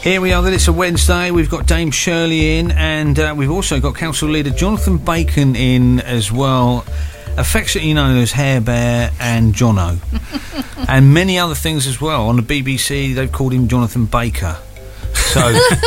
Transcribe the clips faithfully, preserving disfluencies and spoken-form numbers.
Here we are, then it's a Wednesday. We've got Dame Shirley in, and uh, we've also got Council Leader Jonathan Bacon in as well, affectionately known as Hair Bear and Jono, and many other things as well. On the B B C, they've called him Jonathan Baker. So,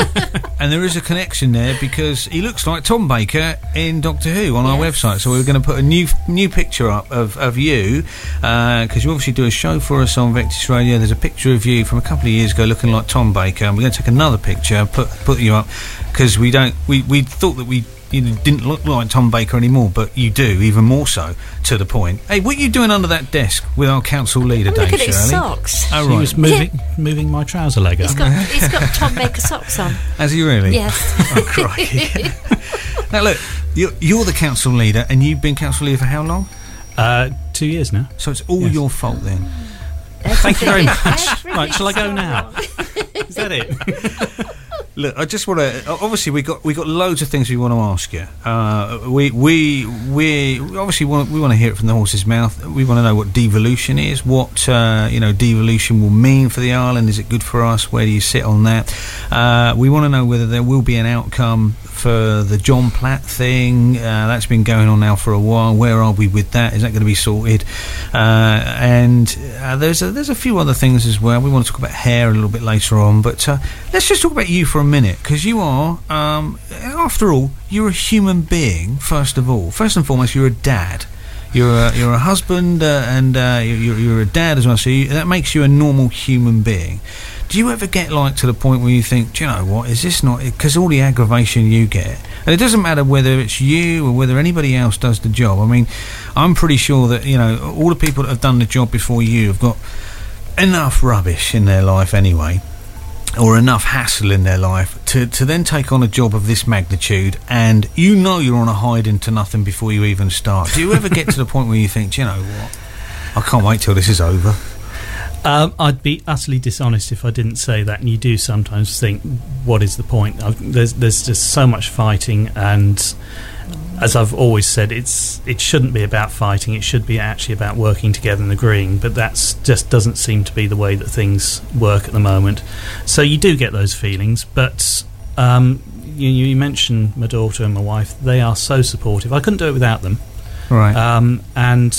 and there is a connection there because he looks like Tom Baker in Doctor Who on our yes. website. So we're going to put a new new picture up of, of you because uh, you obviously do a show for us on Vectis Radio. There's a picture of you from a couple of years ago looking like Tom Baker, and we're going to take another picture, put put you up because we don't we, we thought that we you know, didn't look like Tom Baker anymore, but you do, even more so, to the point. Hey, what are you doing under that desk with our council leader, Dave Shirley? Look at his socks. Oh, He right. was moving moving my trouser leg up. He's got, he's got Tom Baker socks on. Has he really? Yes. Oh, crikey. Now, look, you're, you're the council leader, and you've been council leader for how long? Uh, two years now. So it's all Yes. your fault, then? Thank you very much. Everything's Right, shall I go so now? wrong. Is that it? Look, I just want to. Obviously, we got we got loads of things we want to ask you. Uh, we we we obviously want we want to hear it from the horse's mouth. We want to know what devolution is, what uh, you know devolution will mean for the island. Is it good for us? Where do you sit on that? Uh, we want to know whether there will be an outcome for the John Platt thing. Uh, that's been going on now for a while. Where are we with that? Is that going to be sorted? Uh, and uh, there's a, there's a few other things as well. We want to talk about hair a little bit later on, but uh, let's just talk about you for a minute, because you are, um, after all, you're a human being. First of all, first and foremost, you're a dad. You're a, you're a husband uh, and uh, you're, you're a dad as well. So you, that makes you a normal human being. Do you ever get like to the point where you think, do you know what, is this not... Because all the aggravation you get, and it doesn't matter whether it's you or whether anybody else does the job. I mean, I'm pretty sure that, you know, all the people that have done the job before you have got enough rubbish in their life anyway, or enough hassle in their life to, to then take on a job of this magnitude, and you know you're on a hide into nothing before you even start. Do you ever get to the point where you think, do you know what, I can't wait till this is over? Um, I'd be utterly dishonest if I didn't say that, and you do sometimes think, what is the point? I've, there's there's just so much fighting, and as I've always said, it's it shouldn't be about fighting, it should be actually about working together and agreeing, but that just doesn't seem to be the way that things work at the moment. So you do get those feelings, but um, you, you mentioned my daughter and my wife. They are so supportive. I couldn't do it without them. Right. Um, and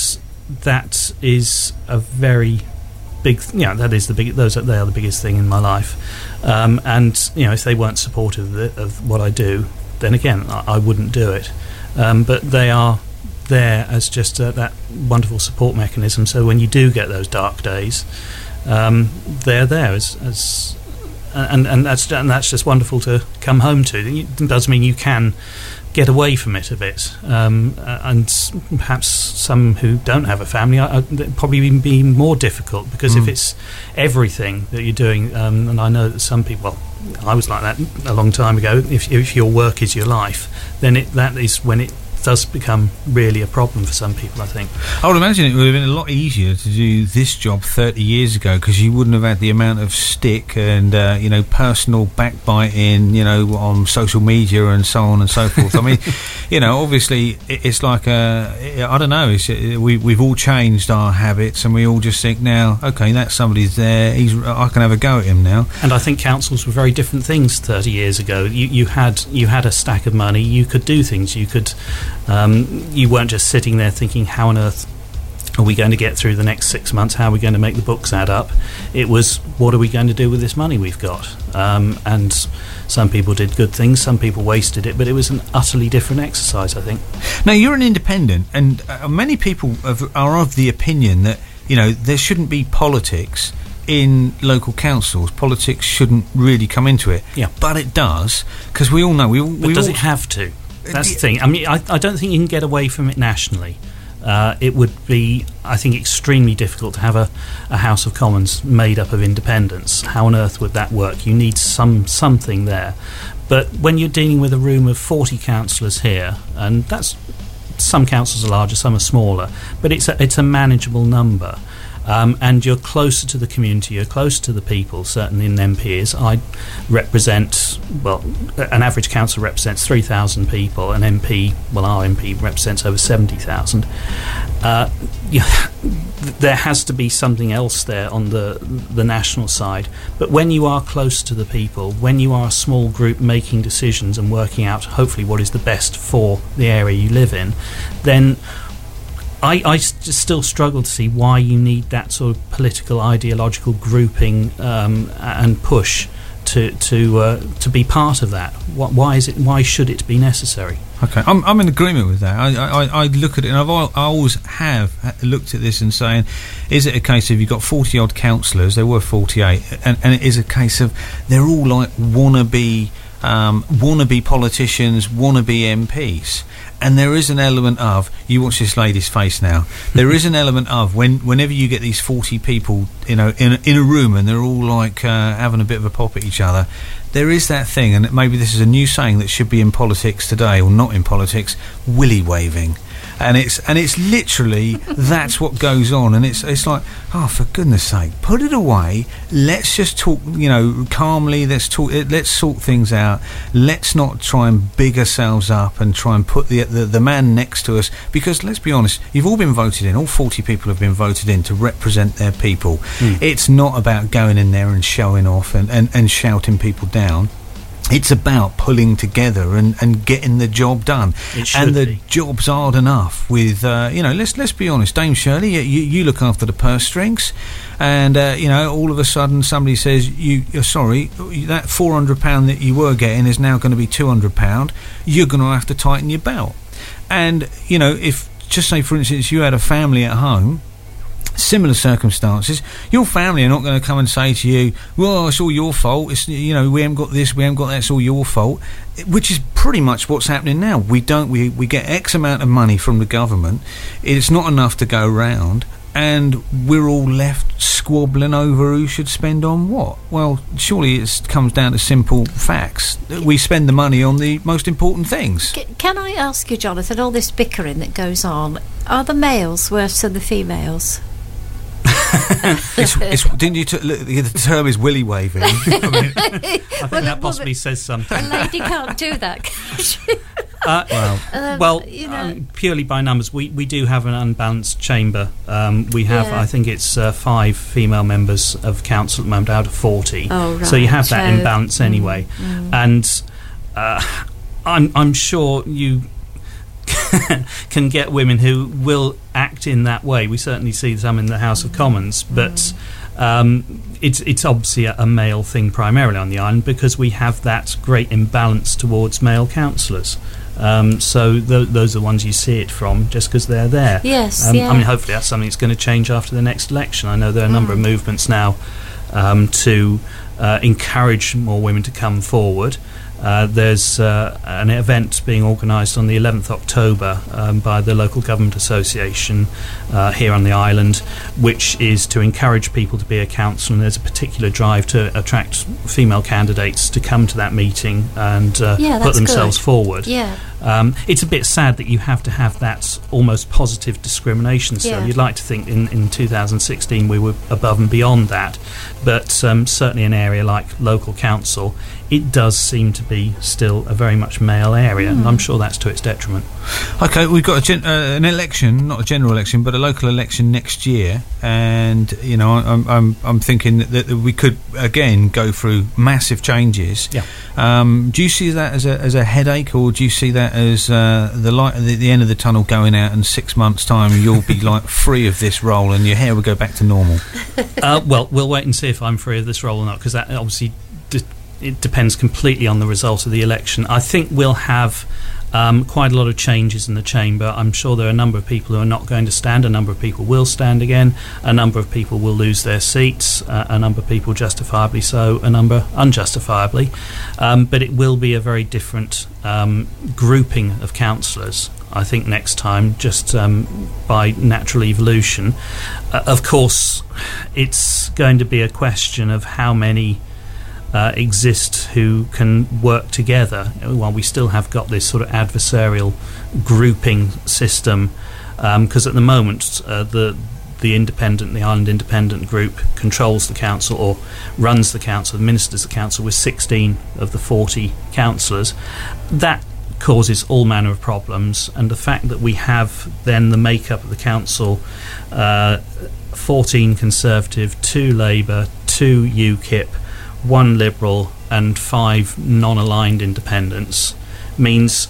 that is a very... big, yeah, that is the big. Those are, they are the biggest thing in my life, um, and you know, if they weren't supportive of, it, of what I do, then again, I, I wouldn't do it. Um, but they are there as just uh, that wonderful support mechanism. So when you do get those dark days, um, they're there as, as and and that's and that's just wonderful to come home to. It does mean you can get away from it a bit, um, and perhaps some who don't have a family are, are probably even be more difficult, because mm. if it's everything that you're doing, um, and I know that some people, well, I was like that a long time ago, if, if your work is your life, then it, that is when it does become really a problem for some people, I think. I would imagine it would have been a lot easier to do this job thirty years ago, because you wouldn't have had the amount of stick and uh, you know, personal backbiting, you know, on social media and so on and so forth. I mean, you know, obviously it, it's like a, I don't know, it's, it, we, we've all changed our habits, and we all just think now, okay, that somebody's there, he's, I can have a go at him now. And I think councils were very different things thirty years ago. You, you had you had a stack of money, you could do things, you could Um, you weren't just sitting there thinking, how on earth are we going to get through the next six months? How are we going to make the books add up? It was, what are we going to do with this money we've got? Um, and some people did good things, some people wasted it, but it was an utterly different exercise, I think. Now, you're an independent, and uh, many people have, are of the opinion that, you know, there shouldn't be politics in local councils. Politics shouldn't really come into it. Yeah. But it does, because we all know... We, but we does all it have to? That's the thing. I mean, I, I don't think you can get away from it nationally. Uh, it would be, I think, extremely difficult to have a, a House of Commons made up of independents. How on earth would that work? You need some something there. But when you're dealing with a room of forty councillors here, and that's, some councils are larger, some are smaller, but it's a, it's a manageable number. Um, and you're closer to the community, you're closer to the people, certainly in M Ps. I represent, well, an average council represents three thousand people, an M P, well, our M P represents over seventy thousand. Uh, yeah, there has to be something else there on the the national side. But when you are close to the people, when you are a small group making decisions and working out, hopefully, what is the best for the area you live in, then I, I st- still struggle to see why you need that sort of political, ideological grouping um, and push to to uh, to be part of that. What, why is it? Why should it be necessary? Okay, I'm I'm in agreement with that. I I, I look at it, and I've al- I always have looked at this and saying, is it a case of you've got forty odd councillors? There were forty-eight, and and it is a case of they're all like wannabe um, wannabe politicians, wannabe M Ps. And there is an element of, you watch this lady's face now, there is an element of, when whenever you get these forty people, you know, in a, in a room and they're all like uh, having a bit of a pop at each other, there is that thing, and maybe this is a new saying that should be in politics today, or not in politics, willy waving. And it's and it's literally that's what goes on, and it's it's like, oh, for goodness sake, put it away. Let's just talk, you know, calmly. Let's talk. Let's sort things out. Let's not try and big ourselves up and try and put the the, the man next to us. Because let's be honest, you've all been voted in. All forty people have been voted in to represent their people. Mm. It's not about going in there and showing off and, and, and shouting people down. It's about pulling together and, and getting the job done. It should and the be. job's hard enough with, uh, you know, let's let's be honest, Dame Shirley, you, you look after the purse strings, and, uh, you know, all of a sudden somebody says, you, you're sorry, that four hundred pounds that you were getting is now going to be two hundred pounds, you're going to have to tighten your belt. And, you know, if, just say, for instance, you had a family at home, similar circumstances, your family are not going to come and say to you, well, it's all your fault, it's, you know, we haven't got this, we haven't got that, it's all your fault, which is pretty much what's happening now. We don't we, we get X amount of money from the government, it's not enough to go round, and we're all left squabbling over who should spend on what. Well, surely it comes down to simple facts. We spend the money on the most important things. C- can I ask you, Jonathan, all this bickering that goes on, are the males worse than the females? it's, it's, didn't you? T- look, the term is willy waving. I mean, I think well, that possibly well, says something. A lady can't do that, can she? Uh, well, um, well you know. um, purely by numbers, we, we do have an unbalanced chamber. Um, we have, Yeah. I think it's uh, five female members of council at the moment out of forty. Oh, right. So you have that So, imbalance anyway. mm. And uh, I'm I'm sure you can get women who will act in that way. We certainly see some in the House of Commons, but um, it's it's obviously a, a male thing primarily on the island because we have that great imbalance towards male councillors. Um, so th- those are the ones you see it from just because they're there. Yes, um, yeah. I mean, hopefully that's something that's going to change after the next election. I know there are a number Mm. of movements now um, to uh, encourage more women to come forward. Uh, there's uh, an event being organised on the eleventh of October um, by the Local Government Association uh, here on the island, which is to encourage people to be a council, and there's a particular drive to attract female candidates to come to that meeting and uh, Yeah, put that's themselves good. forward. Yeah. Um, it's a bit sad that you have to have that almost positive discrimination still. Yeah. You'd like to think in, in two thousand sixteen we were above and beyond that, but um, certainly an area like local council, it does seem to be still a very much male area, Mm. and I'm sure that's to its detriment. Okay, we've got a gen- uh, an election, not a general election, but a local election next year, and you know, I'm I'm I'm thinking that, that we could again go through massive changes. Yeah. Um, do you see that as a as a headache, or do you see that as uh, the light at the, the end of the tunnel going out, and six months' time you'll be like free of this role, and your hair will go back to normal? uh, well, we'll wait and see if I'm free of this role or not, because that obviously de- it depends completely on the result of the election. I think we'll have um, quite a lot of changes in the chamber. I'm sure there are a number of people who are not going to stand, a number of people will stand again, a number of people will lose their seats, uh, a number of people justifiably so, a number unjustifiably, um, but it will be a very different um, grouping of councillors, I think, next time, just um, by natural evolution. Uh, of course, it's going to be a question of how many uh, exist who can work together, while we still have got this sort of adversarial grouping system, because um, at the moment uh, the the independent, the Island Independent Group controls the council or runs the council, administers the council with sixteen of the forty councillors. That causes all manner of problems, and the fact that we have then the makeup of the council, uh, fourteen Conservative, two Labour, two UKIP, one Liberal and five non-aligned independents means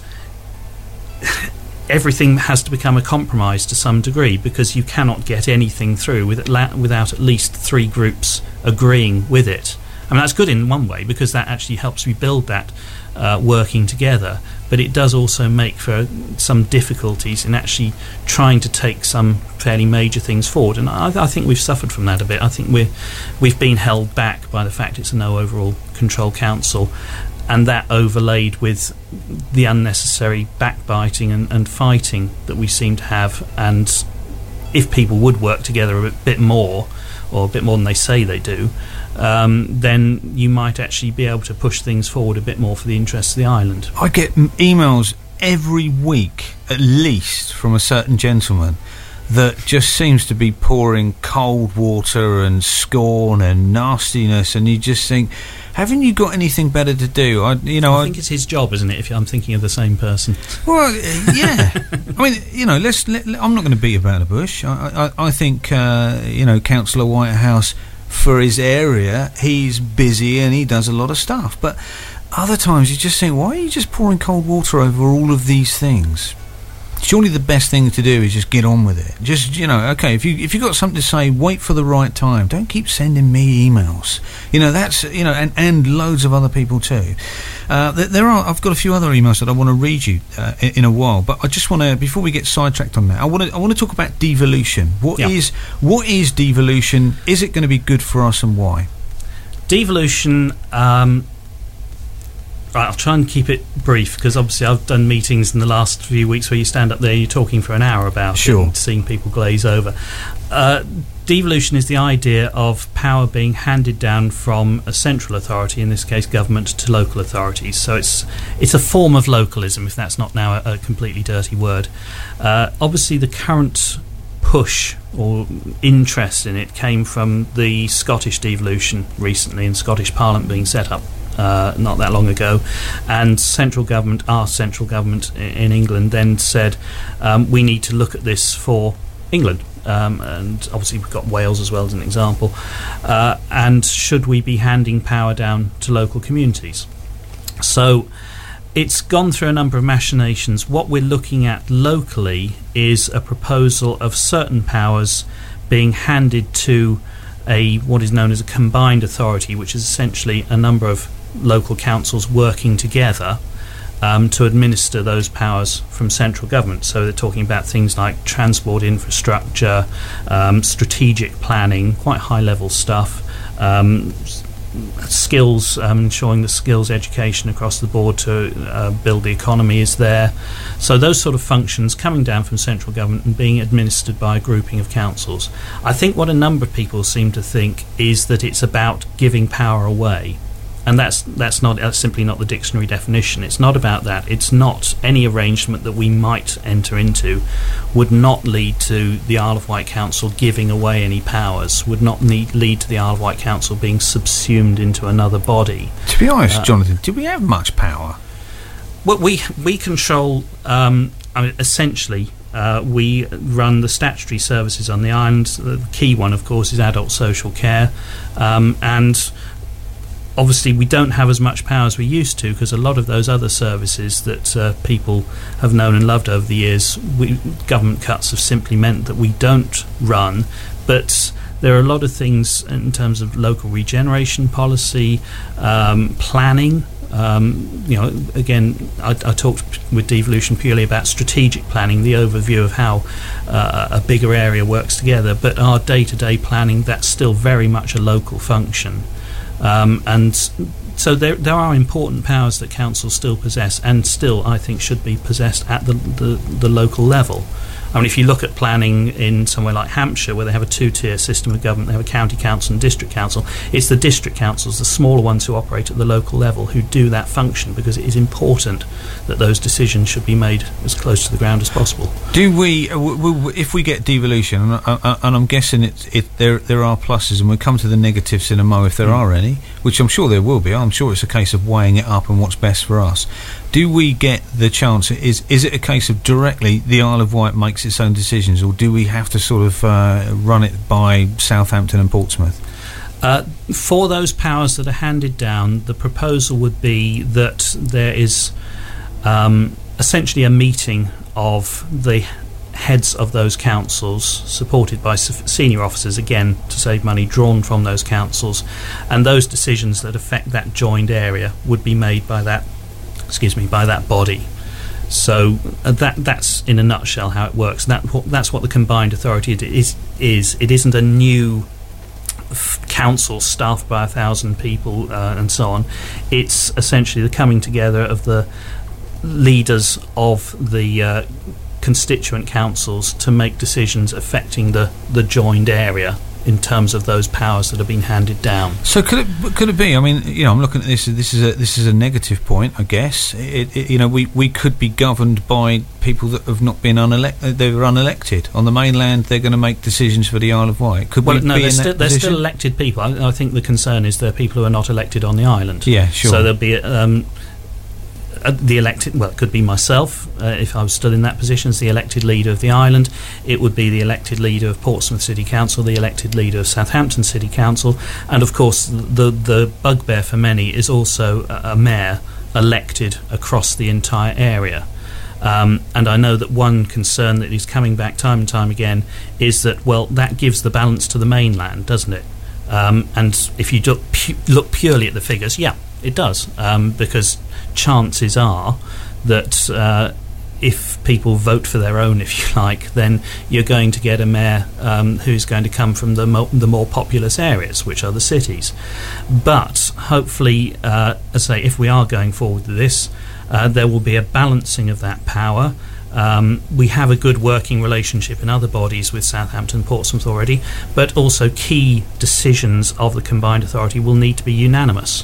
everything has to become a compromise to some degree, because you cannot get anything through with la- without at least three groups agreeing with it. I mean, that's good in one way, because that actually helps we build that uh, working together, but it does also make for some difficulties in actually trying to take some fairly major things forward, and I, I think we've suffered from that a bit. I think we're, we've been held back by the fact it's a no overall control council, and that overlaid with the unnecessary backbiting and, and fighting that we seem to have. And if people would work together a bit more, or a bit more than they say they do, um, then you might actually be able to push things forward a bit more for the interests of the island. I get m- emails every week, at least, from a certain gentleman that just seems to be pouring cold water and scorn and nastiness, and you just think, haven't you got anything better to do? I, you know, I think I, it's his job, isn't it? If I'm thinking of the same person. Well, uh, yeah. I mean, you know, let's. Let, I'm not going to beat about the bush. I, I, I think, uh, you know, Councillor Whitehouse, for his area, he's busy and he does a lot of stuff. But other times, you just think, why are you just pouring cold water over all of these things? Surely the best thing to do is just get on with it. Just, you know, okay, if you if you've got something to say, wait for the right time. Don't keep sending me emails. You know, that's, you know, and, and loads of other people too. Uh, there are, I've got a few other emails that I want to read you uh, in, in a while, but I just want to, before we get sidetracked on that, I want to I want to talk about devolution. What yeah. is what is devolution? Is it going to be good for us, and why? Devolution, um, right, I'll try and keep it brief, because obviously I've done meetings in the last few weeks where you stand up there, you're talking for an hour about sure. it and seeing people glaze over. Uh, devolution is the idea of power being handed down from a central authority, in this case government, to local authorities. So it's it's a form of localism, if that's not now a, a completely dirty word. Uh, obviously the current push or interest in it came from the Scottish devolution recently, and Scottish Parliament being set up Uh, not that long ago, and central government, our central government in England, then said um, we need to look at this for England, um, and obviously we've got Wales as well as an example, uh, and should we be handing power down to local communities? So it's gone through a number of machinations. What we're looking at locally is a proposal of certain powers being handed to a what is known as a combined authority, which is essentially a number of local councils working together um, to administer those powers from central government. So they're talking about things like transport infrastructure, um, strategic planning, quite high level stuff, um, skills, um, ensuring the skills education across the board to uh, build the economy is there. So those sort of functions coming down from central government and being administered by a grouping of councils. I think what a number of people seem to think is that it's about giving power away, and that's that's not that's simply not the dictionary definition. It's not about that. It's not any arrangement that we might enter into would not lead to the Isle of Wight Council giving away any powers, would not need, lead to the Isle of Wight Council being subsumed into another body. To be honest, uh, Jonathan, do we have much power? Well, we we control, um, I mean, essentially, uh, we run the statutory services on the island. The key one, of course, is adult social care, um, and obviously we don't have as much power as we used to, because a lot of those other services that uh, people have known and loved over the years, we, government cuts have simply meant that we don't run. But there are a lot of things in terms of local regeneration policy, um, planning. Um, you know, again, I, I talked with devolution purely about strategic planning, the overview of how uh, a bigger area works together. But our day-to-day planning, that's still very much a local function. Um, and so there there are important powers that councils still possess, and still, I think, should be possessed at the, the, the local level. I mean, if you look at planning in somewhere like Hampshire, where they have a two-tier system of government, they have a county council and district council, it's the district councils, the smaller ones who operate at the local level, who do that function, because it is important that those decisions should be made as close to the ground as possible. Do we, uh, w- w- if we get devolution, and, uh, and I'm guessing it, it, there there are pluses, and we'll come to the negatives in a mo if there mm. are any, which I'm sure there will be. I'm sure it's a case of weighing it up and what's best for us. Do we get the chance, is is it a case of directly the Isle of Wight makes its own decisions, or do we have to sort of uh, run it by Southampton and Portsmouth? Uh, for those powers that are handed down, the proposal would be that there is um, essentially a meeting of the heads of those councils, supported by senior officers, again to save money, drawn from those councils, and those decisions that affect that joined area would be made by that excuse me by that body. So uh, that that's in a nutshell how it works. That that's what the combined authority is is it isn't a new f- council staffed by a thousand people uh, and so on. It's essentially the coming together of the leaders of the uh, constituent councils to make decisions affecting the, the joined area in terms of those powers that have been handed down. So could it could it be? I mean, you know, I'm looking at this. This is a this is a negative point, I guess. It, it, you know, we, we could be governed by people that have not been unelected. They were unelected on the mainland. They're going to make decisions for the Isle of Wight. Could well, we no, be they're, in still, that they're position? still elected people. I, I think the concern is there are people who are not elected on the island. Yeah, sure. So there'll be um, uh, the elected. Well, it could be myself uh, if I was still in that position as the elected leader of the island. It would be the elected leader of Portsmouth City Council, the elected leader of Southampton City Council, and of course the the bugbear for many is also a, a mayor elected across the entire area. Um, and I know that one concern that is coming back time and time again is that, well, that gives the balance to the mainland, doesn't it? Um, and if you look, pu- look purely at the figures, yeah, it does, um, because chances are that uh, if people vote for their own, if you like, then you're going to get a mayor um, who's going to come from the, mo- the more populous areas, which are the cities. But hopefully, uh, as I say, if we are going forward with this, uh, there will be a balancing of that power. Um, we have a good working relationship in other bodies with Southampton, Portsmouth already, but also key decisions of the combined authority will need to be unanimous.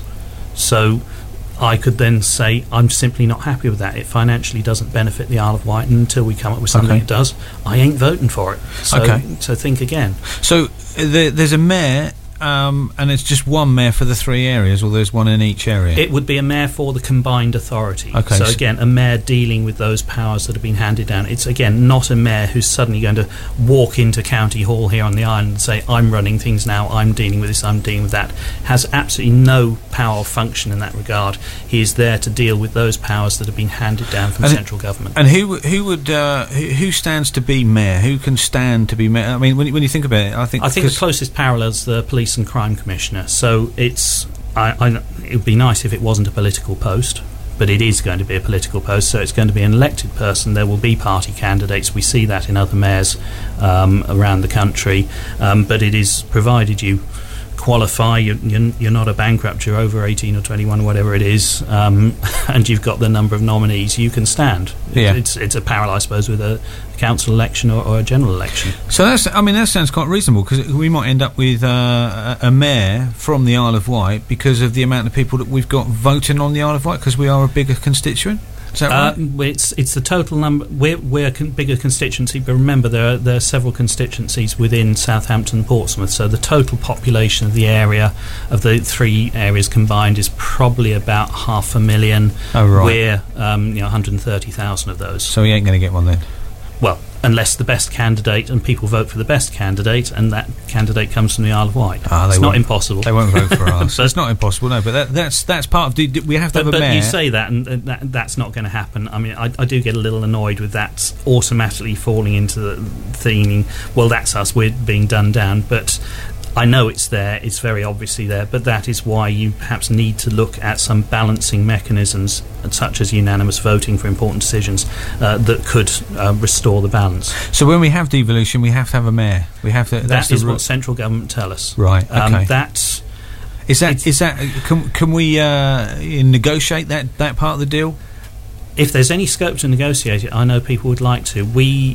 So I could then say, I'm simply not happy with that. It financially doesn't benefit the Isle of Wight, and until we come up with something Okay. that does, I ain't voting for it. So, Okay. so think again. So uh, there, there's a mayor, um, and it's just one mayor for the three areas, or there's one in each area? It would be a mayor for the combined authority. Okay, So so- again, a mayor dealing with those powers that have been handed down. It's again not a mayor who's suddenly going to walk into County Hall here on the island and say, I'm running things now, I'm dealing with this, I'm dealing with that. Has absolutely no power or function in that regard. He is there to deal with those powers that have been handed down from And central government. And who who would uh, who, who stands to be mayor? Who can stand to be mayor? I mean, when you, when you think about it, I think I think the 'cause- closest parallel is the Police and Crime Commissioner. So it's I, I, it would be nice if it wasn't a political post, but it is going to be a political post, so it's going to be an elected person. There will be party candidates. We see that in other mayors um, around the country, um, but it is provided you qualify, you're, you're, you're not a bankrupt, you're over eighteen or twenty-one, whatever it is, um, and you've got the number of nominees, you can stand. Yeah. It's, it's a parallel, I suppose, with a council election or, or a general election. So that's, I mean, that sounds quite reasonable, because we might end up with uh, a, a mayor from the Isle of Wight because of the amount of people that we've got voting on the Isle of Wight, because we are a bigger constituent. Is that Uh, right? it's it's the total number. We're we're a con- bigger constituency, but remember there are there are several constituencies within Southampton, Portsmouth. So the total population of the area of the three areas combined is probably about half a million. Oh, right. We're um, you know one hundred thirty thousand of those. So he ain't going to get one then. Well, unless the best candidate and people vote for the best candidate, and that candidate comes from the Isle of Wight. Ah, they it's not won't- impossible. They won't vote for us. But- It's not impossible, no. But that, that's that's part of. The, we have to But, have a but mayor. you say that, and uh, that, that's not going to happen. I mean, I, I do get a little annoyed with that automatically falling into the thinking, well, that's us, we're being done down. But I know it's there, it's very obviously there, but that is why you perhaps need to look at some balancing mechanisms, such as unanimous voting for important decisions, uh, that could uh, restore the balance. So when we have devolution, we have to have a mayor. We have to. That's That is the what ru- central government tell us. Right. Um, Okay. that's Is that it's- is that can can we uh, negotiate that, that part of the deal? if there's any scope to negotiate it, I know people would like to. We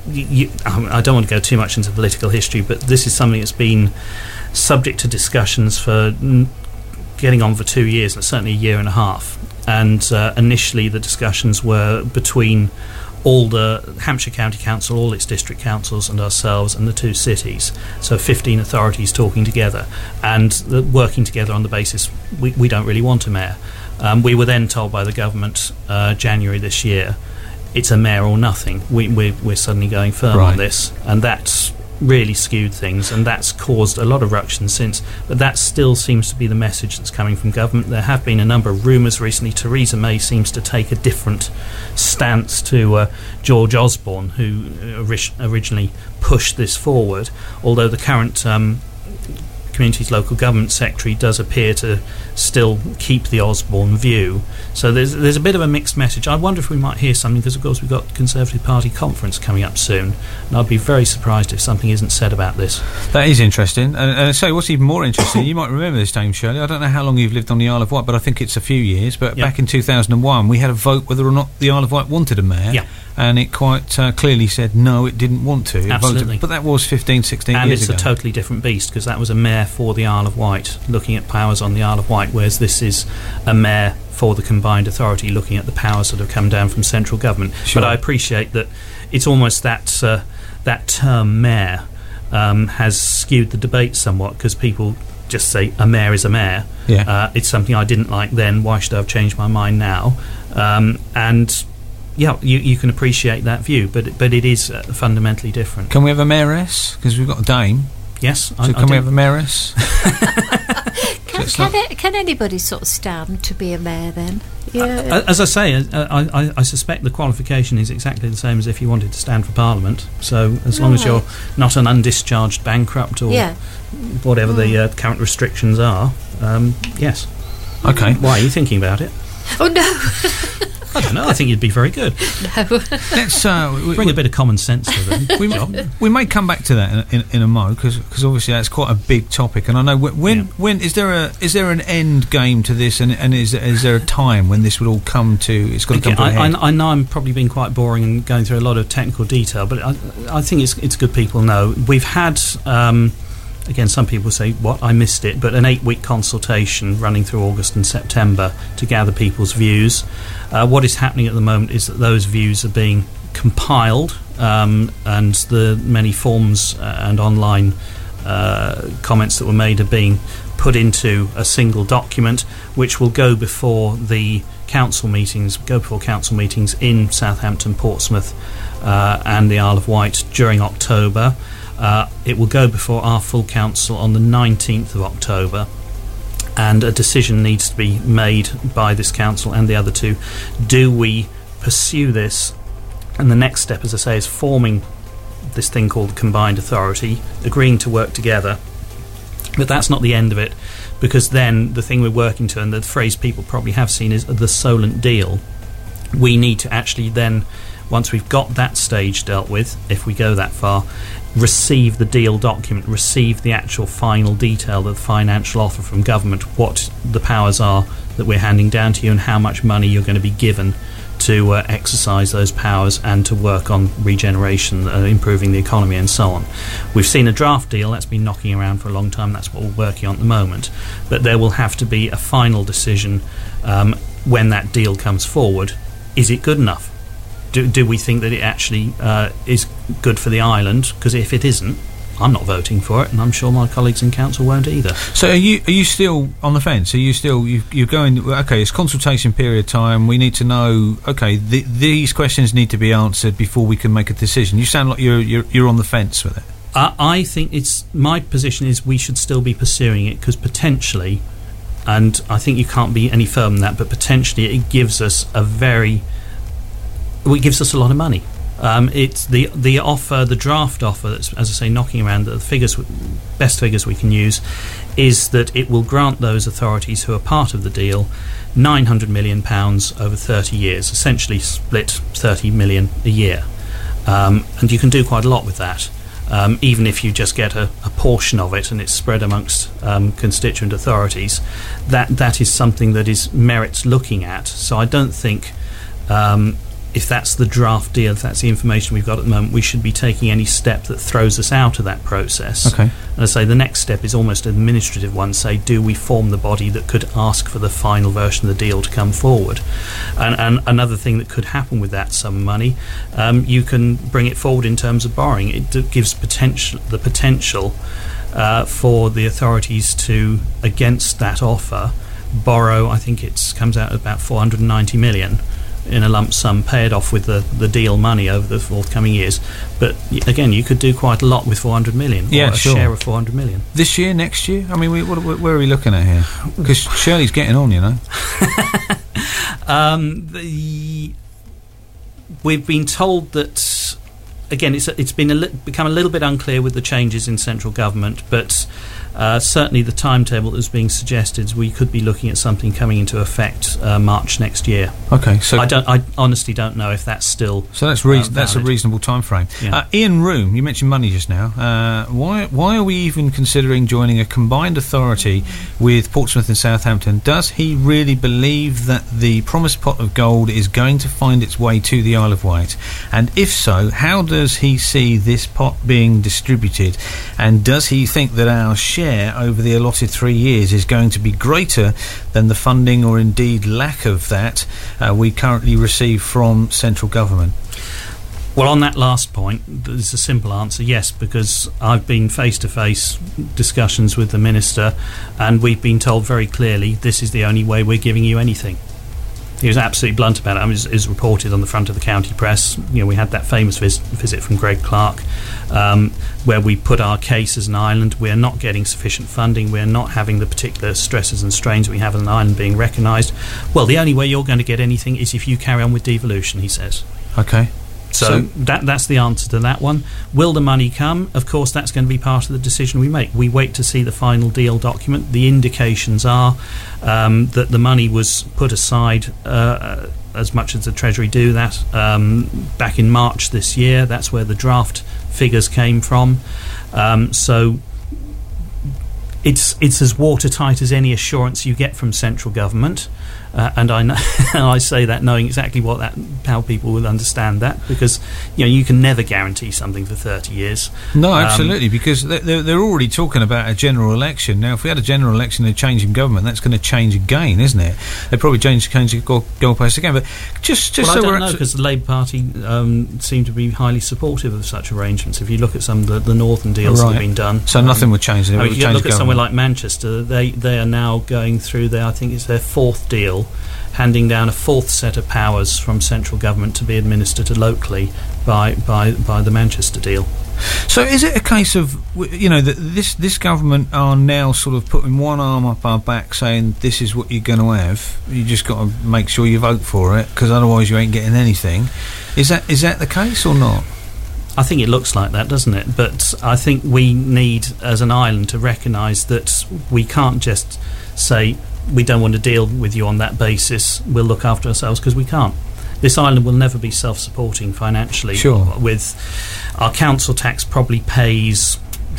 you, you, I don't want to go too much into political history, but this is something that's been subject to discussions for mm, getting on for two years, and certainly a year and a half. And uh, initially the discussions were between all the Hampshire County Council, all its district councils and ourselves and the two cities. So fifteen authorities talking together and the, working together on the basis we, we don't really want a mayor. Um, we were then told by the government uh, January this year, it's a mayor or nothing. We, we're, we're suddenly going firm Right. on this, and that's really skewed things, and that's caused a lot of ruction since. But that still seems to be the message that's coming from government. There have been a number of rumours recently. Theresa May seems to take a different stance to uh, George Osborne, who ori- originally pushed this forward, although the current um, Communities Local Government Secretary does appear to still keep the Osborne view. So there's there's a bit of a mixed message. I wonder if we might hear something, because of course we've got Conservative Party conference coming up soon, and I'd be very surprised if something isn't said about this. That is interesting. And, and so what's even more interesting, you might remember this name, Shirley. I don't know how long you've lived on the Isle of Wight, but I think it's a few years. But Yep. back in two thousand one, we had a vote whether or not the Isle of Wight wanted a mayor. Yeah. And it quite uh, clearly said no, it didn't want to. It Absolutely. Voted, but that was fifteen, sixteen And years it's ago. a totally different beast, because that was a mayor for the Isle of Wight, looking at powers on the Isle of Wight, whereas this is a mayor for the combined authority, looking at the powers that have come down from central government. Sure. But I appreciate that it's almost that uh, that term mayor um, has skewed the debate somewhat, because people just say a mayor is a mayor. Yeah. Uh, it's something I didn't like then. Why should I have changed my mind now? Um, and yeah, you, you can appreciate that view, but but it is uh, fundamentally different. Can we have a mayoress? Because we've got a dame. Yes, So I, can I we do. have a mayoress? Can, it's can, not- it, can anybody sort of stand to be a mayor then? Yeah. Uh, As I say, uh, I, I, I suspect the qualification is exactly the same as if you wanted to stand for Parliament. So as long as you're Right. not an undischarged bankrupt or yeah. whatever the uh, current restrictions are, um, yes. Okay. Why are you thinking about it? Oh no, I don't know. I think you'd be very good. no. Let's uh, we, Bring a bit of common sense to them. we, we, we may come back to that in, in, in a mo, because obviously that's quite a big topic, and I know when when, Yeah. when is there a is there an end game to this, and, and is is there a time when this would all come to it's got to Okay, come to a I, head? I, I know I'm probably being quite boring and going through a lot of technical detail, but I, I think it's it's good people know. We've had, um, again, some people say, what, I missed it, but an eight-week consultation running through August and September to gather people's views. Uh, what is happening at the moment is that those views are being compiled, um, and the many forms uh, and online uh, comments that were made are being put into a single document, which will go before the council meetings, go before council meetings in Southampton, Portsmouth, uh, and the Isle of Wight during October. Uh, it will go before our full council on the nineteenth of October, and a decision needs to be made by this council and the other two. Do we pursue this? And the next step, as I say, is forming this thing called the combined authority, agreeing to work together. But that's not the end of it, because then the thing we're working to, and the phrase people probably have seen, is the Solent deal. We need to actually then, once we've got that stage dealt with, if we go that far, receive the deal document, receive the actual final detail of the financial offer from government, what the powers are that we're handing down to you, and how much money you're going to be given to uh, exercise those powers and to work on regeneration, uh, improving the economy and so on. We've seen a draft deal that's been knocking around for a long time. That's what we're working on at the moment. But there will have to be a final decision um, when that deal comes forward. Is it good enough? Do, do we think that it actually uh, is good for the island? Because if it isn't, I'm not voting for it, and I'm sure my colleagues in council won't either. So are you are you still on the fence? Are you still you, you're going? Okay, it's consultation period time. We need to know. Okay, th- these questions need to be answered before we can make a decision. You sound like you're you're, you're on the fence with it. Uh, I think it's my position is we should still be pursuing it, because potentially, and I think you can't be any firmer than that, but potentially it gives us a very, well, it gives us a lot of money. Um, it's the the offer, the draft offer that's, as I say, knocking around, the figures, best figures we can use, is that it will grant those authorities who are part of the deal nine hundred million pounds over thirty years, essentially split thirty million a year. Um, and you can do quite a lot with that, um, even if you just get a, a portion of it and it's spread amongst um, constituent authorities. That that is something that is merits looking at. So I don't think um, if that's the draft deal, if that's the information we've got at the moment, we should be taking any step that throws us out of that process. Okay. And I say the next step is almost an administrative one. Say, do we form the body that could ask for the final version of the deal to come forward? And, and another thing that could happen with that sum of money, um, you can bring it forward in terms of borrowing. It d- gives potential the potential uh, for the authorities to, against that offer, borrow. I think it comes out at about four hundred ninety million in a lump sum, pay it off with the, the deal money over the forthcoming years. But again, you could do quite a lot with four hundred million, yeah, or a sure. share of four hundred million. This year, next year? I mean, we, what, where are we looking at here? Because Shirley's getting on, you know. um, the, we've been told that, again, it's it's been a li- become a little bit unclear with the changes in central government, but uh, certainly the timetable that was being suggested is we could be looking at something coming into effect uh, March next year. Okay, so I don't. I honestly don't know if that's still. So that's reason, uh, that's a reasonable time frame. Yeah. Uh, Ian Room, you mentioned money just now. Uh, why why are we even considering joining a combined authority with Portsmouth and Southampton? Does he really believe that the promised pot of gold is going to find its way to the Isle of Wight? And if so, how does he see this pot being distributed? And does he think that our share over the allotted three years is going to be greater than the funding, or indeed lack of that, uh, we currently receive from central government? Well, on that last point, there's a simple answer, yes, because I've been face-to-face discussions with the Minister, and we've been told very clearly this is the only way we're giving you anything. He was absolutely blunt about it. I mean, it was reported on the front of the county press. You know, we had that famous vis- visit from Greg Clark, um, where we put our case as an island. We're not getting sufficient funding. We're not having the particular stresses and strains we have as an island being recognised. Well, the only way you're going to get anything is if you carry on with devolution, he says. Okay. So, So- that that's the answer to that one. Will the money come? Of course, that's going to be part of the decision we make. We wait to see the final deal document. The indications are um, that the money was put aside, uh, as much as the Treasury do that, um, back in March this year. That's where the draft figures came from. Um, so it's it's as watertight as any assurance you get from central government. Uh, and I know, I say that knowing exactly what that, how people will understand that, because you know you can never guarantee something for thirty years. No, Um, absolutely, because they're, they're already talking about a general election. Now, if we had a general election and a change in government, that's going to change again, isn't it? They'd probably change, change the goal, goalposts again. But just, just well, so I we're don't know, abso- because the Labour Party um, seem to be highly supportive of such arrangements. If you look at some of the, the northern deals that Right. have been done, so um, nothing would change. It I would mean, you change look at somewhere government. like Manchester. They they are now going through their, I think it's their fourth deal, handing down a fourth set of powers from central government to be administered locally by by, by the Manchester deal. So is it a case of, you know, that this this government are now sort of putting one arm up our back saying this is what you're going to have, you just got to make sure you vote for it, because otherwise you ain't getting anything? Is that is that the case or not? I think it looks like that, doesn't it? But I think we need, as an island, to recognise that we can't just say we don't want to deal with you on that basis, we'll look after ourselves, because we can't. This island will never be self-supporting financially. Sure. With our council tax probably pays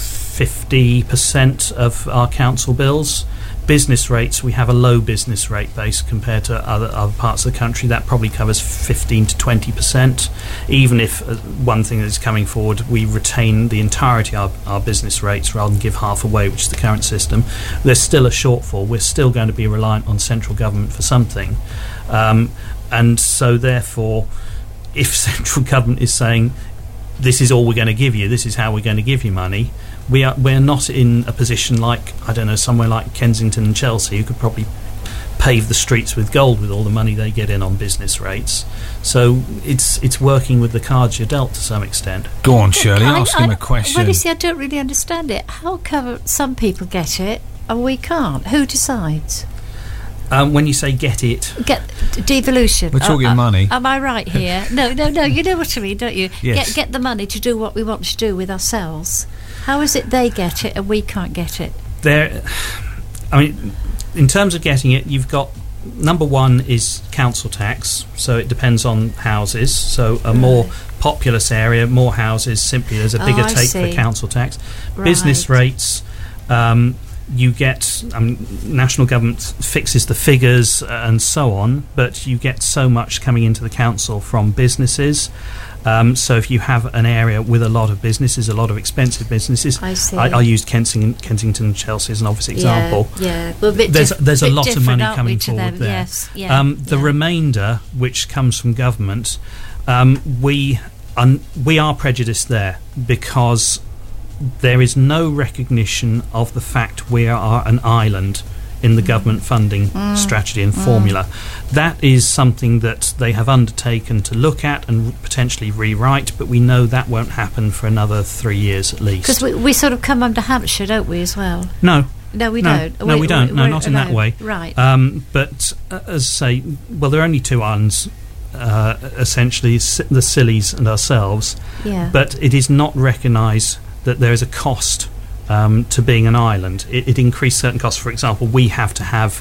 fifty percent of our council bills. Business rates, we have a low business rate base compared to other, other parts of the country. That probably covers fifteen to twenty percent. Even if, uh, one thing that's coming forward, we retain the entirety of our, our business rates rather than give half away, which is the current system, there's still a shortfall. We're still going to be reliant on central government for something. Um, and so therefore, if central government is saying this is all we're going to give you, this is how we're going to give you money, we are we're not in a position like, I don't know, somewhere like Kensington and Chelsea, who could probably pave the streets with gold with all the money they get in on business rates. So it's it's working with the cards you're dealt to some extent. Go on, Shirley, I- ask I- him a question. Well, you see, I don't really understand it. How come some people get it and we can't? Who decides? Um, when you say get it, Get devolution. We're talking Uh, uh, money. Am I right here? No, no, no. You know what I mean, don't you? Yes. Get get the money to do what we want to do with ourselves. How is it they get it and we can't get it? there, I mean, in terms of getting it, you've got, number one is council tax, so it depends on houses. So a more populous area, more houses, simply there's a Oh, bigger I take see. for council tax. Right. Business rates, um, you get um, national government fixes the figures and so on, but you get so much coming into the council from businesses. Um, so if you have an area with a lot of businesses, a lot of expensive businesses, I see. I, I used Kensington, Kensington and Chelsea as an obvious example. Yeah, yeah. Well, a bit there's dif- there's a bit lot of different, money aren't we, coming to forward them? there. Yes, yeah, um, the yeah. remainder, which comes from government, um, we un- we are prejudiced there because there is no recognition of the fact we are an island in the mm. government funding mm. strategy and mm. formula. That is something that they have undertaken to look at and potentially rewrite, but we know that won't happen for another three years at least. Because we, we sort of come under Hampshire, don't we, as well? No. No, we no, don't. No, we, we don't. No, not in alone. that way. Right. Um, but, uh, as I say, well, there are only two islands, uh, essentially, the Scillies and ourselves. Yeah. But it is not recognised that there is a cost um, to being an island. It, it increased certain costs. For example, we have to have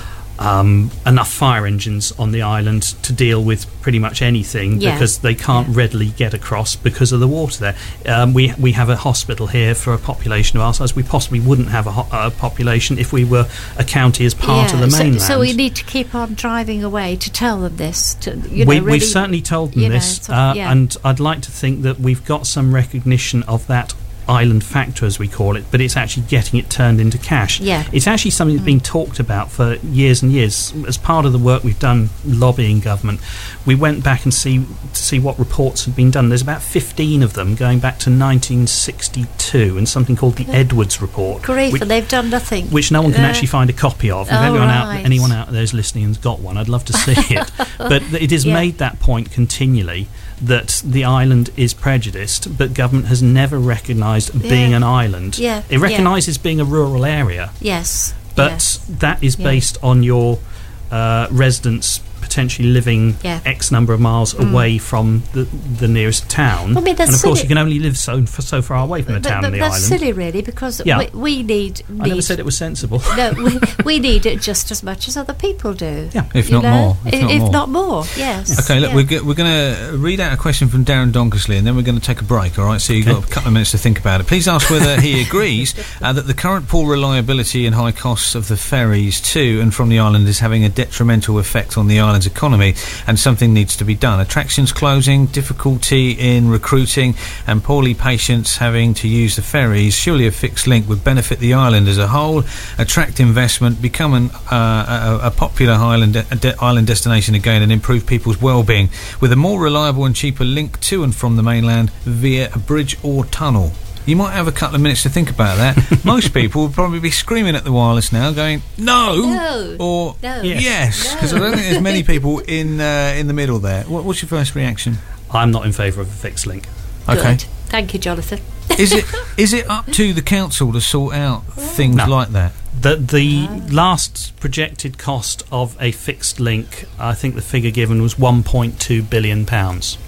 um, enough fire engines on the island to deal with pretty much anything yeah. because they can't yeah. readily get across because of the water there. Um, we we have a hospital here for a population of our size. We possibly wouldn't have a, ho- a population if we were a county as part yeah. of the so, mainland. So we need to keep on driving away to tell them this. To, you know, we, really, we've certainly told them you know, this, sort of, uh, yeah. and I'd like to think that we've got some recognition of that island factor, as we call it, but it's actually getting it turned into cash. Yeah. It's actually something that's been talked about for years and years. As part of the work we've done lobbying government, we went back and see to see what reports had been done. There's about fifteen of them going back to nineteen sixty-two and something called the yeah. Edwards Report. Grief, which, and they've done nothing. Which no one can uh, actually find a copy of. If oh, anyone, right. out, anyone out there is listening and's got one, I'd love to see it. But it has yeah. made that point continually that the island is prejudiced, but government has never recognised yeah. being an island. Yeah. It recognises yeah. being a rural area. Yes. But yeah. that is yeah. based on your uh, residents potentially living yeah. X number of miles mm. away from the, the nearest town. Well, I mean, that's and of course silly. you can only live so so far away from the but, town but and the that's island. silly, really, because yeah. we, we need, need... I never said it was sensible. No, we, we need it just as much as other people do. Yeah. If you not know? more. If, if not, if more. not more, yes. Okay, look, yeah. we're, go- we're going to read out a question from Darren Donkersley and then we're going to take a break, all right? So you've okay. got a couple of minutes to think about it. Please ask whether he agrees uh, that the current poor reliability and high costs of the ferries to and from the island is having a detrimental effect on the island's economy and something needs to be done. Attractions closing, difficulty in recruiting and poorly patients having to use the ferries. Surely a fixed link would benefit the island as a whole, attract investment, become an, uh, a, a popular island, a de- island destination again and improve people's well-being with a more reliable and cheaper link to and from the mainland via a bridge or tunnel. You might have a couple of minutes to think about that. Most people would probably be screaming at the wireless now going, no, no. or no. yes, because no. I don't think there's many people in uh, in the middle there. What, what's your first reaction? I'm not in favour of a fixed link. Okay. Good. Thank you, Jonathan. Is it is it up to the council to sort out things No. like that? The the last projected cost of a fixed link, I think the figure given was one point two billion pounds.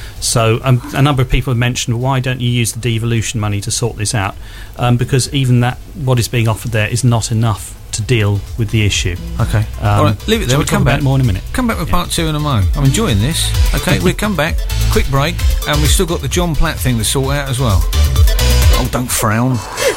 So um, a number of people have mentioned, why don't you use the devolution money to sort this out? Um, because even that, what is being offered there is not enough to deal with the issue. Okay. Um, All right, leave it there. We'll We'll come talk back about it more in a minute. Come back with Yeah. part two in a mo. I'm enjoying this. Okay, we'll come back. Quick break, and we've still got the John Platt thing to sort out as well. Oh, don't frown.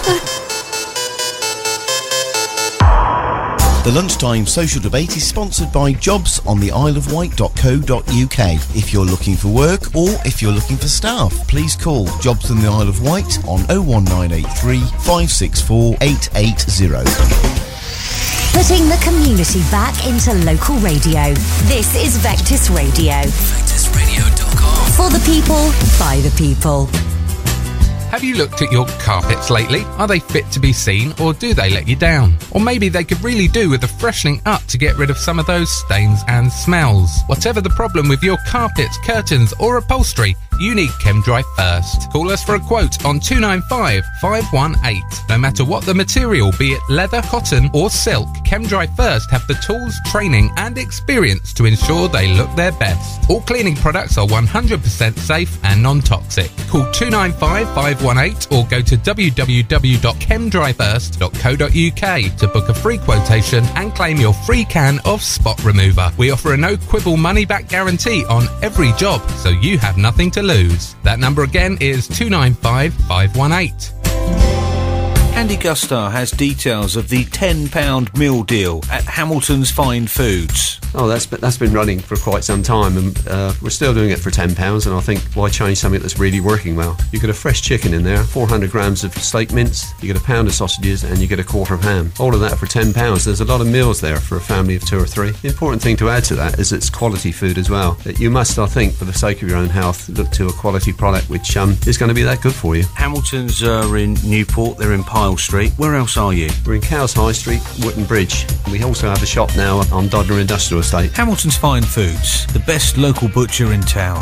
The Lunchtime Social Debate is sponsored by jobs on the isle of wight dot co dot uk. If you're looking for work or if you're looking for staff, please call Jobs on the Isle of Wight on oh one nine eight three, five six four, eight eight zero. Putting the community back into local radio. This is Vectis Radio. Vectis radio dot com. For the people, by the people. Have you looked at your carpets lately? Are they fit to be seen, or do they let you down? Or maybe they could really do with a freshening up to get rid of some of those stains and smells. Whatever the problem with your carpets, curtains or upholstery, you need ChemDry First. Call us for a quote on two nine five, five one eight. No matter what the material, be it leather, cotton or silk, ChemDry First have the tools, training and experience to ensure they look their best. All cleaning products are one hundred percent safe and non-toxic. Call two nine five, five one eight or go to w w w dot chem dry first dot co dot u k to book a free quotation and claim your free can of spot remover. We offer a no quibble money back guarantee on every job, so you have nothing to lose. That number again is two nine five, five one eight. Andy Gustar has details of the ten pound meal deal at Hamilton's Fine Foods. Oh, that's that's been running for quite some time, and uh, we're still doing it for ten pounds, and I think why change something that's really working well? You get a fresh chicken in there, four hundred grams of steak mince, you get a pound of sausages, and you get a quarter of ham. All of that for ten pounds. There's a lot of meals there for a family of two or three. The important thing to add to that is it's quality food as well. That you must, I think, for the sake of your own health, look to a quality product which um, is going to be that good for you. Hamilton's are in Newport, they're in Pyle Street. Where else are you? We're in Cowes High Street, Wootton Bridge. We also have a shop now on Dodder Industrial Estate. Hamilton's Fine Foods, the best local butcher in town.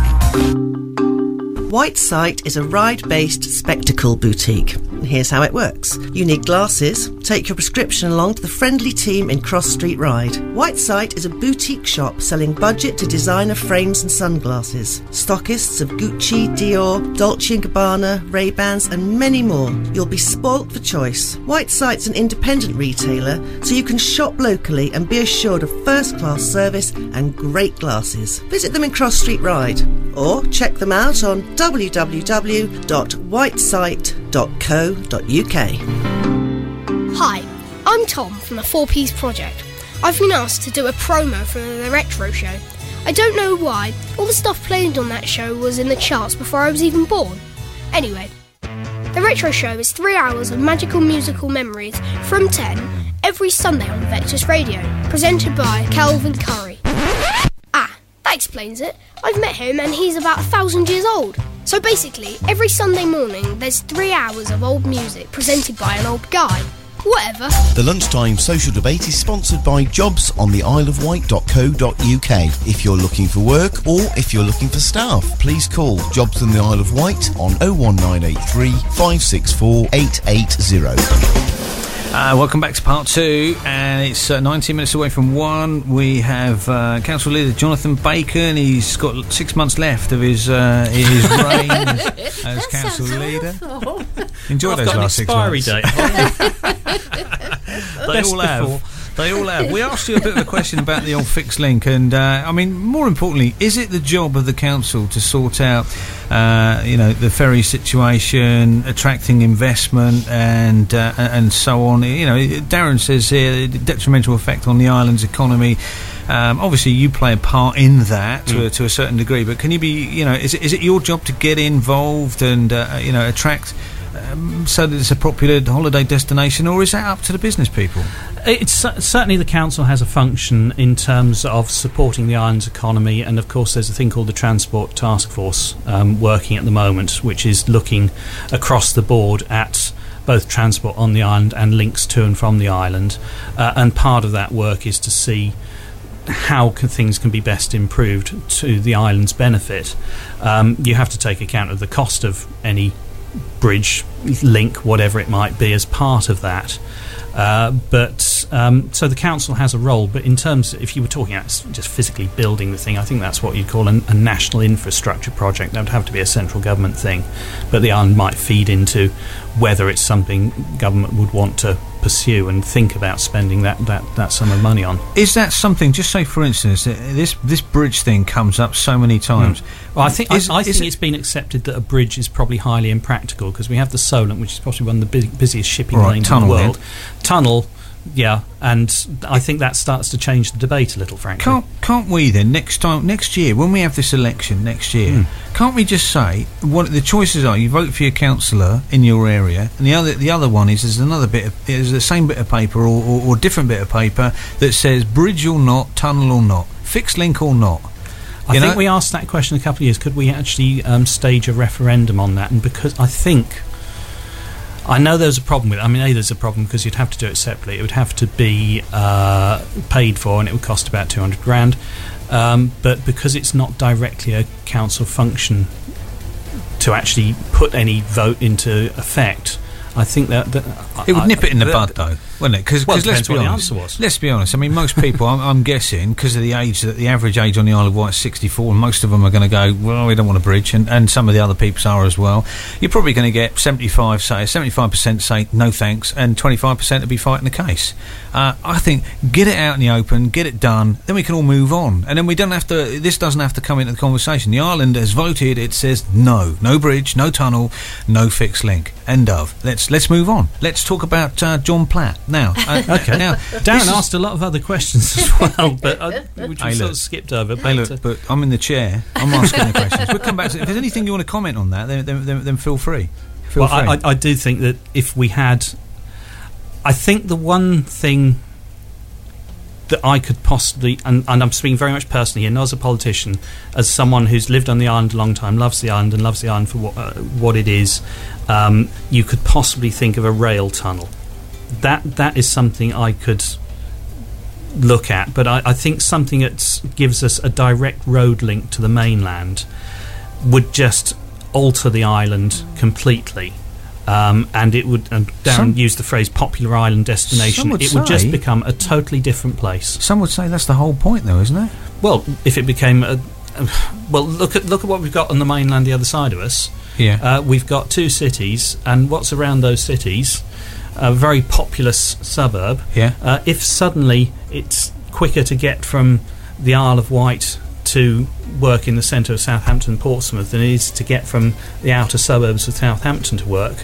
White Sight is a ride-based spectacle boutique. Here's how it works. You need glasses. Take your prescription along to the friendly team in Cross Street Ride. White Sight is a boutique shop selling budget to designer frames and sunglasses. Stockists of Gucci, Dior, Dolce and Gabbana, Ray-Bans and many more. You'll be spoilt for choice. White Sight's an independent retailer, so you can shop locally and be assured of first-class service and great glasses. Visit them in Cross Street Ride or check them out on w w w dot white sight dot co dot u k. Hi, I'm Tom from the Four Piece Project. I've been asked to do a promo for the Retro Show. I don't know why, all the stuff played on that show was in the charts before I was even born. Anyway, the Retro Show is three hours of magical musical memories from ten every Sunday on Vectis Radio, presented by Calvin Curry. Ah, that explains it. I've met him and he's about a thousand years old. So basically, every Sunday morning there's three hours of old music presented by an old guy. Whatever. The Lunchtime Social Debate is sponsored by jobs on the isle of wight dot co dot u k. If you're looking for work or if you're looking for staff, please call Jobs on the Isle of Wight on oh one nine eight three, five six four, eight eight zero. Uh, welcome back to part two, and it's uh, nineteen minutes away from one. We have uh, Council Leader Jonathan Bacon. He's got six months left of his uh, his reign as, as Council Leader. Enjoy well, those last six months. Date. They all have. They all have. We asked you a bit of a question about the old fixed link, and uh, I mean, more importantly, is it the job of the council to sort out, uh, you know, the ferry situation, attracting investment, and uh, and so on? You know, Darren says here, detrimental effect on the island's economy. Um, obviously, you play a part in that to, mm. a, to a certain degree, but can you be, you know, is it, is it your job to get involved and uh, you know, attract? Um, so that it's a popular holiday destination, or is that up to the business people? It's certainly the council has a function in terms of supporting the island's economy, and of course there's a thing called the Transport Task Force um, working at the moment, which is looking across the board at both transport on the island and links to and from the island, uh, and part of that work is to see how can things can be best improved to the island's benefit. Um, you have to take account of the cost of any bridge, link, whatever it might be, as part of that. Uh, but um, so the council has a role, but in terms, if you were talking about just physically building the thing, I think that's what you'd call an, a national infrastructure project. That would have to be a central government thing, but the island might feed into whether it's something government would want to pursue and think about spending that, that, that sum of money on. Is that something, just say for instance, this this bridge thing comes up so many times. Mm. Well, I think is, I, I think it, it's been accepted that a bridge is probably highly impractical, because we have the Solent, which is possibly one of the bu- busiest shipping right, lanes in the world. Then. Tunnel, yeah, and I think that starts to change the debate a little, frankly. Can't can't we then next time next year when we have this election next year? Mm. Can't we just say what the choices are? You vote for your councillor in your area, and the other the other one is there's another bit of, is the same bit of paper or, or, or different bit of paper that says bridge or not, tunnel or not, fixed link or not. I you think know? we asked that question a couple of years. Could we actually um, stage a referendum on that? And because I think. I know there's a problem with it. I mean, A, there's a problem because you'd have to do it separately. It would have to be uh, paid for, and it would cost about two hundred grand. Um, but because it's not directly a council function to actually put any vote into effect, I think that, that it would I, nip it in the that, bud, though, wouldn't it? Because well, let's be what honest. The answer was. Let's be honest. I mean, most people, I'm, I'm guessing, because of the age that the average age on the Isle of Wight is sixty-four, and most of them are going to go, well, we don't want a bridge, and, and some of the other peeps are as well. You're probably going to get seventy-five say seventy-five percent say no thanks, and twenty-five percent to be fighting the case. Uh, I think get it out in the open, get it done, then we can all move on, and then we don't have to. This doesn't have to come into the conversation. The island has voted. It says no, no bridge, no tunnel, no fixed link. End of. Let's let's let's move on. Let's talk about uh, John Platt now. Uh, okay. Now, Darren asked a lot of other questions as well, but I, which we hey, sort look, of skipped over. Hey, But, look, uh, but I'm in the chair. I'm asking the questions. We'll come back to. If there's anything you want to comment on that, then then, then, then feel free. Feel well, free. I, I, I do think that if we had, I think the one thing that I could possibly, and, and I'm speaking very much personally here, not as a politician, as someone who's lived on the island a long time, loves the island and loves the island for what, uh, what it is, um, you could possibly think of a rail tunnel. That that is something I could look at, but I, I think something that gives us a direct road link to the mainland would just alter the island completely. Um, and it would, and Darren Some- used the phrase popular island destination, Some would it would just say- become a totally different place. Some would say that's the whole point, though, isn't it? Well, if it became a, uh, well, look at look at what we've got on the mainland the other side of us. Yeah. Uh, we've got two cities, and what's around those cities, a very populous suburb. Yeah. Uh, if suddenly it's quicker to get from the Isle of Wight to work in the centre of Southampton and Portsmouth than it is to get from the outer suburbs of Southampton to work,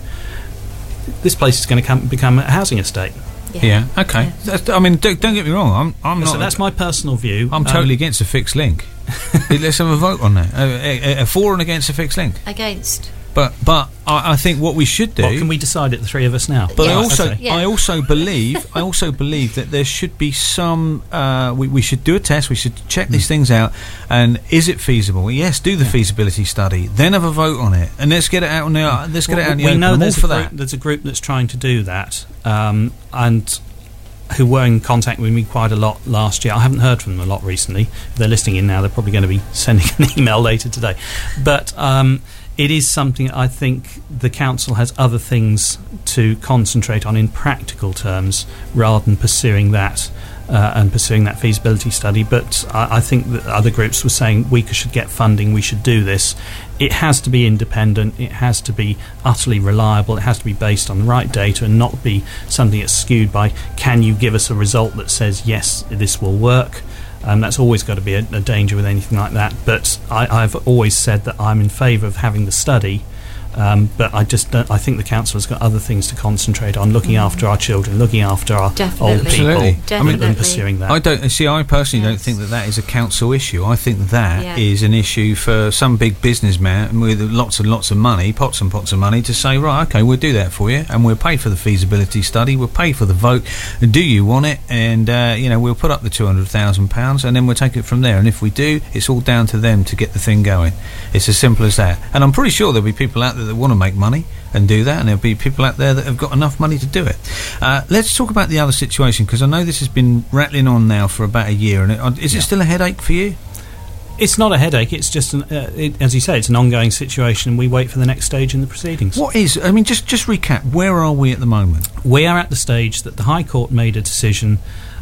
this place is going to come, become a housing estate. Yeah. Okay. That's, I mean, don't, don't get me wrong. I'm. I'm not. So that's my personal view. I'm Um, totally against a fixed link. Let's have a vote on that. A, a, a for and against a fixed link. Against. But but I, I think what we should do. Well, can we decide it, the three of us now? But I Yes. also Okay. Yeah. I also believe I also believe that there should be some. Uh, we we should do a test. We should check these things out. And is it feasible? Yes, do the feasibility study. Then have a vote on it, and let's get it out on the let's get it out in the we open. know I'm there's all a, for group, that. there's a group that's trying to do that, um, and who were in contact with me quite a lot last year. I haven't heard from them a lot recently. If they're listening in now, they're probably going to be sending an email later today. But um, it is something I think the council has other things to concentrate on in practical terms rather than pursuing that uh, and pursuing that feasibility study. But I, I think that other groups were saying we should get funding, we should do this. It has to be independent, it has to be utterly reliable, it has to be based on the right data and not be something that's skewed by can you give us a result that says yes, this will work. Um, that's always got to be a, a danger with anything like that. But I, I've always said that I'm in favour of having the study, um, but I just don't, I think the council has got other things to concentrate on, looking Mm. after our children, looking after our Definitely. old people, Absolutely. Definitely. than pursuing that. I don't see. I personally don't Yes. think that that is a council issue. I think that Yeah. is an issue for some big businessman with lots and lots of money, pots and pots of money, to say, right, okay, we'll do that for you, and we'll pay for the feasibility study, we'll pay for the vote. Do you want it? And uh, you know, we'll put up the two hundred thousand pounds, and then we'll take it from there. And if we do, it's all down to them to get the thing going. It's as simple as that. And I'm pretty sure there'll be people out there that want to make money and do that, and there'll be people out there that have got enough money to do it. Uh, let's talk about the other situation, because I know this has been rattling on now for about a year, and it, is it still a headache for you? It's not a headache. It's just, an, uh, it, as you say, it's an ongoing situation. We wait for the next stage in the proceedings. What is, I mean, just, just recap, where are we at the moment? We are at the stage that the High Court made a decision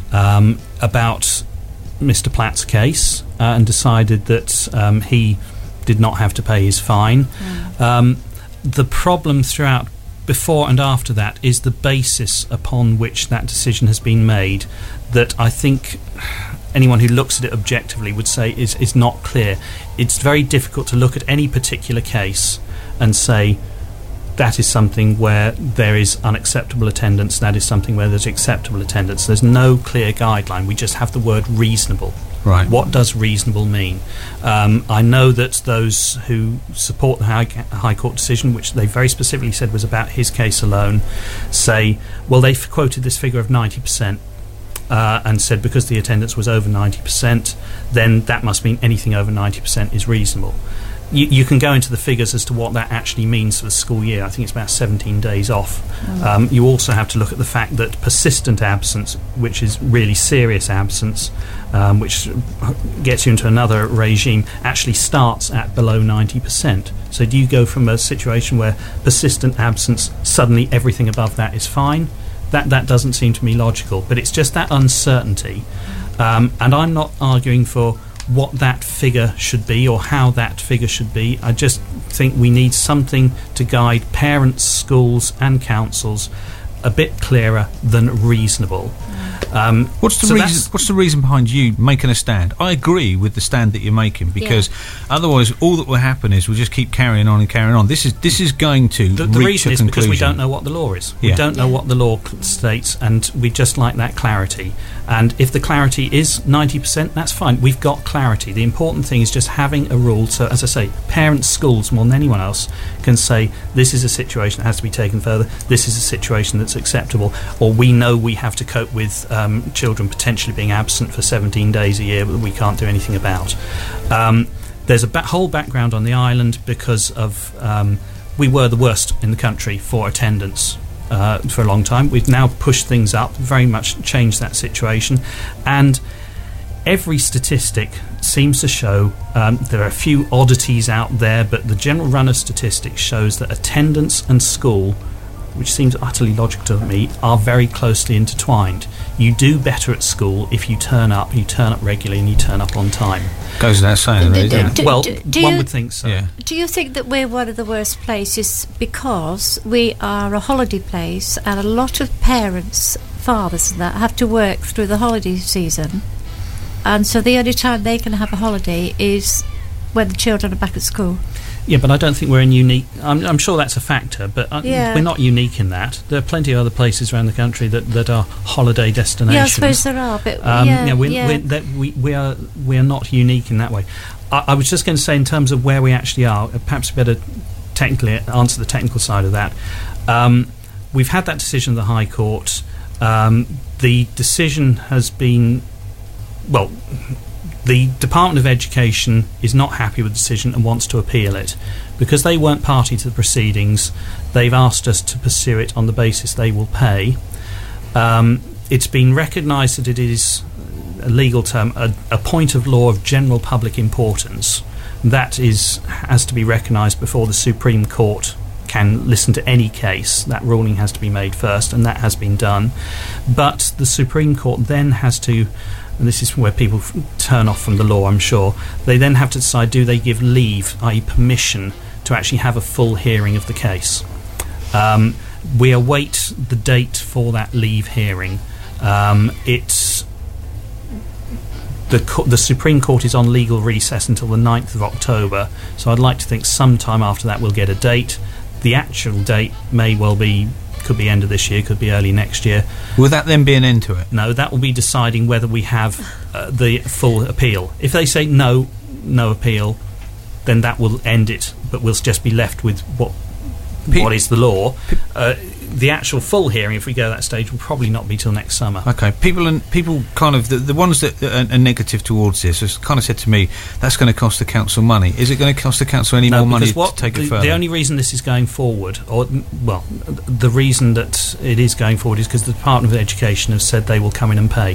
um, about Mister Platt's case uh, and decided that um, he did not have to pay his fine. Mm. Um, the problem throughout, before and after that, is the basis upon which that decision has been made that I think anyone who looks at it objectively would say is, is not clear. It's very difficult to look at any particular case and say that is something where there is unacceptable attendance, that is something where there's acceptable attendance. There's no clear guideline. We just have the word reasonable. Right. What does reasonable mean? Um, I know that those who support the High, High Court decision, which they very specifically said was about his case alone, say, well, they've quoted this figure of ninety percent. Uh, and said because the attendance was over ninety percent, then that must mean anything over ninety percent is reasonable. You, you can go into the figures as to what that actually means for the school year. I think it's about seventeen days off. Mm. Um, you also have to look at the fact that persistent absence, which is really serious absence, um, which gets you into another regime, actually starts at below ninety percent. So do you go from a situation where persistent absence, suddenly everything above that is fine? That that doesn't seem to me logical, but it's just that uncertainty. Um, and I'm not arguing for what that figure should be or how that figure should be. I just think we need something to guide parents, schools and councils a bit clearer than reasonable. Um, what's the so reason? that's- What's the reason behind you making a stand? I agree with the stand that you're making, because otherwise, all that will happen is we'll just keep carrying on and carrying on. This is this is going to The, the reach reason a is because we conclusion. don't know what the law is. We Yeah. don't know Yeah. what the law cl- states, and we just like that clarity. And if the clarity is ninety percent, that's fine. We've got clarity. The important thing is just having a rule. So, as I say, parents, schools, more than anyone else, can say this is a situation that has to be taken further. This is a situation that's acceptable, or we know we have to cope with um, children potentially being absent for seventeen days a year that we can't do anything about. Um, there's a ba- whole background on the island because of um, we were the worst in the country for attendance uh, for a long time. We've now pushed things up, very much changed that situation, and every statistic seems to show um, there are a few oddities out there, but the general run of statistics shows that attendance and school, which seems utterly logical to me, are very closely intertwined. You do better at school if you turn up, you turn up regularly, and you turn up on time. Goes without saying, really, Do- doesn't it? do- well, do- do one you- would think so. Yeah. Do you think that we're one of the worst places because we are a holiday place and a lot of parents, fathers and that, have to work through the holiday season, and so the only time they can have a holiday is when the children are back at school? Yeah, but I don't think we're in unique. I'm, I'm sure that's a factor, but uh, Yeah. we're not unique in that. There are plenty of other places around the country that, that are holiday destinations. Yeah, I suppose there are, but Um, yeah, yeah, we're, yeah. We're, that we, we are we are not unique in that way. I, I was just going to say, in terms of where we actually are, uh, perhaps better technically answer the technical side of that. Um, we've had that decision of the High Court. Um, the decision has been, well, the Department of Education is not happy with the decision and wants to appeal it. Because they weren't party to the proceedings, they've asked us to pursue it on the basis they will pay. Um, it's been recognised that it is a legal term, a, a point of law of general public importance. That is has to be recognised before the Supreme Court can listen to any case. That ruling has to be made first, and that has been done. But the Supreme Court then has to, and this is where people f- turn off from the law, I'm sure, they then have to decide, do they give leave, that is permission, to actually have a full hearing of the case. Um, we await the date for that leave hearing. Um, it's the, co- the Supreme Court is on legal recess until the ninth of October, so I'd like to think sometime after that we'll get a date. The actual date may well be, could be end of this year, could be early next year. Will that then be an end to it? No, that will be deciding whether we have uh, the full appeal. If they say no, no appeal, then that will end it, but we'll just be left with what Pe- what is the law. Uh, the actual full hearing, if we go that stage, will probably not be till next summer. Okay, people and people kind of the, the ones that are, are negative towards this has kind of said to me that's going to cost the council money. Is it going to cost the council any No, more money because what to take the, it further? the only reason this is going forward, or mm, well, the reason that it is going forward is because the Department of Education have said they will come in and pay.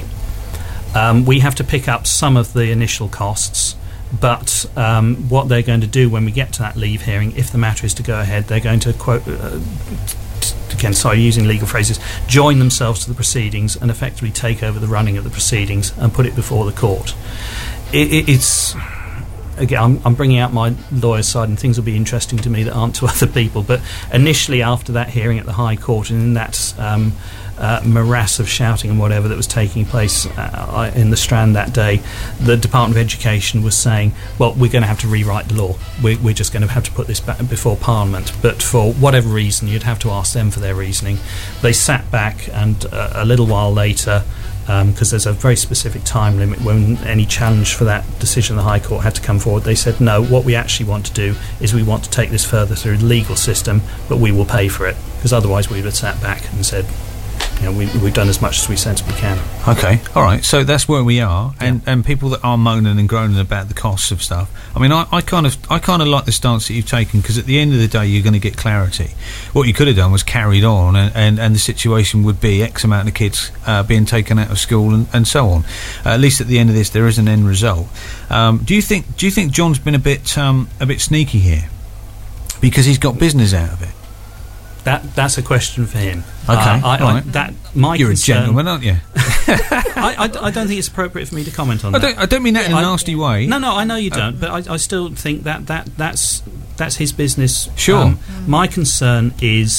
Um, we have to pick up some of the initial costs, but um, what they're going to do when we get to that leave hearing, if the matter is to go ahead, they're going to quote. Uh, Again, sorry, using legal phrases, join themselves to the proceedings and effectively take over the running of the proceedings and put it before the court. It, it, it's again, I'm, I'm bringing out my lawyer's side, and things will be interesting to me that aren't to other people. But initially, after that hearing at the High Court, and in that um, uh, morass of shouting and whatever that was taking place uh, in the Strand that day, the Department of Education was saying, well, we're going to have to rewrite the law. We're, we're just going to have to put this back before Parliament. But for whatever reason, you'd have to ask them for their reasoning. They sat back, and uh, a little while later, because um, there's a very specific time limit when any challenge for that decision of the High Court had to come forward, they said, no, what we actually want to do is we want to take this further through the legal system, but we will pay for it, because otherwise we would have sat back and said, you know, we, we've done as much as we sensibly can. Okay, all right. So that's where we are, and, yeah. and people that are moaning and groaning about the costs of stuff. I mean, I, I kind of, I kind of like the stance that you've taken, because at the end of the day, you're going to get clarity. What you could have done was carried on, and, and, and the situation would be X amount of kids uh, being taken out of school, and, and so on. Uh, at least at the end of this, there is an end result. Um, do you think? Do you think John's been a bit, um, a bit sneaky here, because he's got business out of it? That that's a question for him. Okay, uh, I, I, right. that my You're concern, a gentleman, aren't you? I, I, I don't think it's appropriate for me to comment on I that. don't, I don't mean that in a I, nasty way. No, no, I know you don't, uh, but I, I still think that, that that's that's his business. Sure. Um, my concern is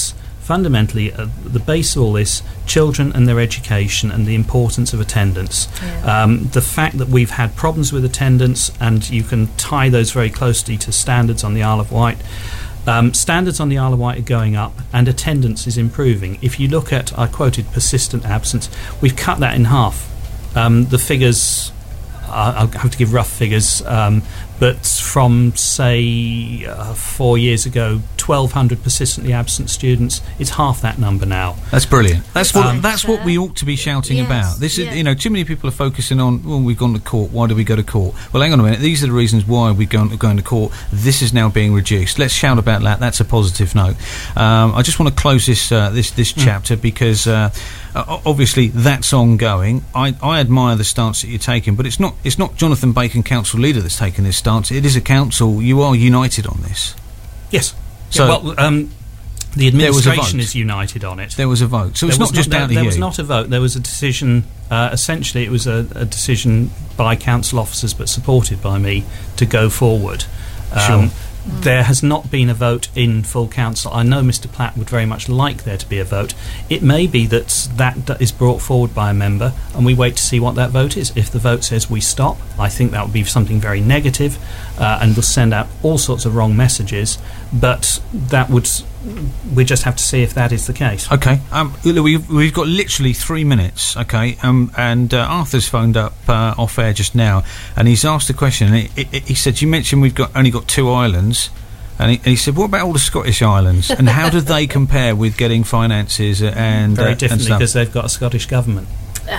fundamentally, uh, the base of all this, children and their education and the importance of attendance. Yeah. Um, the fact that we've had problems with attendance, and you can tie those very closely to standards on the Isle of Wight. Um, standards on the Isle of Wight are going up and attendance is improving. If you look at, I quoted persistent absence, we've cut that in half. Um, the figures, uh, I'll have to give rough figures, um, but from, say, uh, four years ago, twelve hundred persistently absent students, it's half that number now. That's brilliant. That's what Um, that's what we ought to be shouting Yes, about. This is, yeah. you know, too many people are focusing on, well, we've gone to court. Why do we go to court? Well, hang on a minute. These are the reasons why we're going, going to court. This is now being reduced. Let's shout about that. That's a positive note. Um, I just want to close this uh, this this Mm. chapter because uh, uh, obviously that's ongoing. I, I admire the stance that you're taking, but it's not it's not Jonathan Bacon, council leader, that's taken this stance. It is a council. You are united on this. Yes. So- Yeah, well, um, the There was a administration vote. is united on it. There was a vote, so it's There not was just there, down to there you. was not a vote. There was a decision. Uh, essentially, it was a, a decision by council officers, but supported by me, to go forward. Um, Sure. There has not been a vote in full council. I know Mister Platt would very much like there to be a vote. It may be that that d- is brought forward by a member, and we wait to see what that vote is. If the vote says we stop, I think that would be something very negative, uh, and will send out all sorts of wrong messages. But that would, we just have to see if that is the case. Okay, um, we've, we've got literally three minutes, okay, um, and uh, Arthur's phoned up uh, off air just now, and he's asked a question, and he, he, he said, you mentioned we've got only got two islands, and he, and he said, what about all the Scottish islands, and how do they compare with getting finances and Very uh, and differently, stuff? because they've got a Scottish government.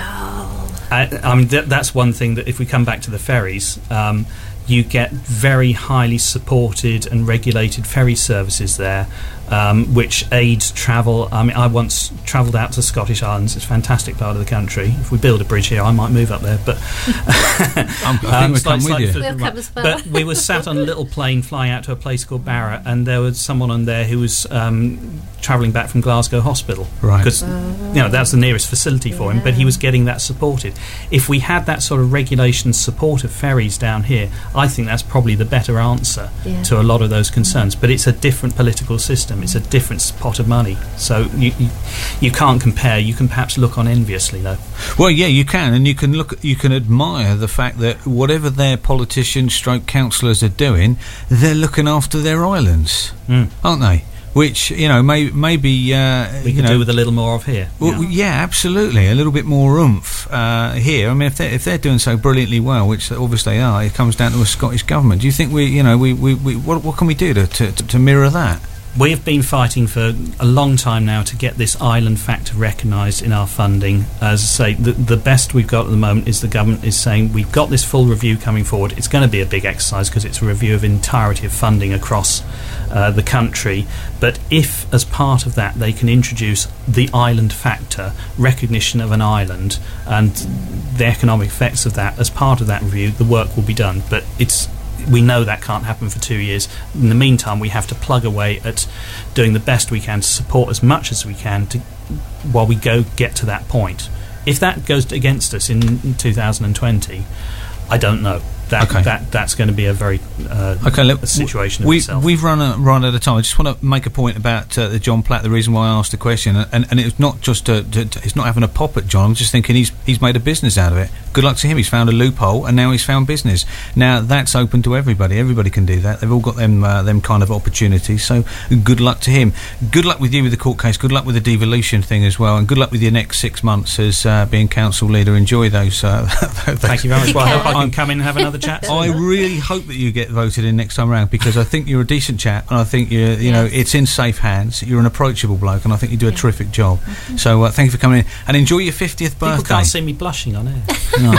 Oh. I, I mean, th- that's one thing that if we come back to the ferries, um, you get very highly supported and regulated ferry services there, um, which aids travel. I mean, I once travelled out to the Scottish Islands. It's a fantastic part of the country. If we build a bridge here, I might move up there. But I'm, I think um, we'll slight- come with slightly you. further We'll right. come as well. But we were sat on a little plane flying out to a place called Barra, and there was someone on there who was um, travelling back from Glasgow Hospital. Right. Because you know, that's the nearest facility for him, but he was getting that supported. If we had that sort of regulation support of ferries down here, I think that's probably the better answer Yeah. to a lot of those concerns. But it's a different political system. It's a different pot of money. So you, you, you can't compare. You can perhaps look on enviously, though. Well, yeah, you can, and you can look, you can admire the fact that whatever their politicians, stroke councillors are doing, they're looking after their islands, Mm. aren't they? Which, you know, may, maybe uh, We you could know, do with a little more of here. Well, yeah. yeah, absolutely. A little bit more oomph uh, here. I mean, if they're, if they're doing so brilliantly well, which obviously they are, it comes down to a Scottish government. Do you think we, you know, we, we, we what, what can we do to, to, to mirror that? We have been fighting for a long time now to get this island factor recognised in our funding. As I say, the, the best we've got at the moment is the government is saying we've got this full review coming forward. It's going to be a big exercise because it's a review of entirety of funding across uh, the country. But if, as part of that, they can introduce the island factor, recognition of an island, and the economic effects of that as part of that review, the work will be done. But it's we know that can't happen for two years. In the meantime, we have to plug away at doing the best we can to support as much as we can to, while we go get to that point. If that goes against us in, in two thousand twenty, I don't know. That, Okay. that that's going to be a very uh, Okay, look, a situation of we, itself. We've run a, run out of time. I just want to make a point about uh, the John Platt. The reason why I asked the question, and, and it's not just to, to, to, it's not having a pop at John. I'm just thinking he's he's made a business out of it. Good luck to him. He's found a loophole, and now he's found business. Now that's open to everybody. Everybody can do that. They've all got them uh, them kind of opportunities. So good luck to him. Good luck with you with the court case. Good luck with the devolution thing as well, and good luck with your next six months as uh, being council leader. Enjoy those. Uh, those Thank you very much. You Well, I hope can. I can come in and have another chat. I really hope that you get voted in next time round, because I think you're a decent chap, and I think you you know Yes. it's in safe hands. You're an approachable bloke, and I think you do a Yeah. terrific job. So uh, thank you for coming in, and enjoy your fiftieth People birthday. can't see me blushing on air.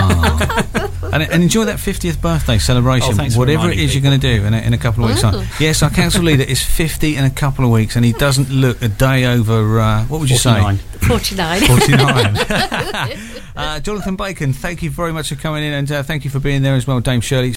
Aw. and, and enjoy that fiftieth birthday celebration, Oh, thanks for whatever it reminding is you're people. going to do in a, in a couple of weeks' Ooh. time. Yes, our council leader is fifty in a couple of weeks, and he doesn't look a day over. Uh, what would you forty-nine. say? forty-nine. forty-nine. uh, Jonathan Bacon, thank you very much for coming in, and uh, thank you for being there as well, Dame Shirley.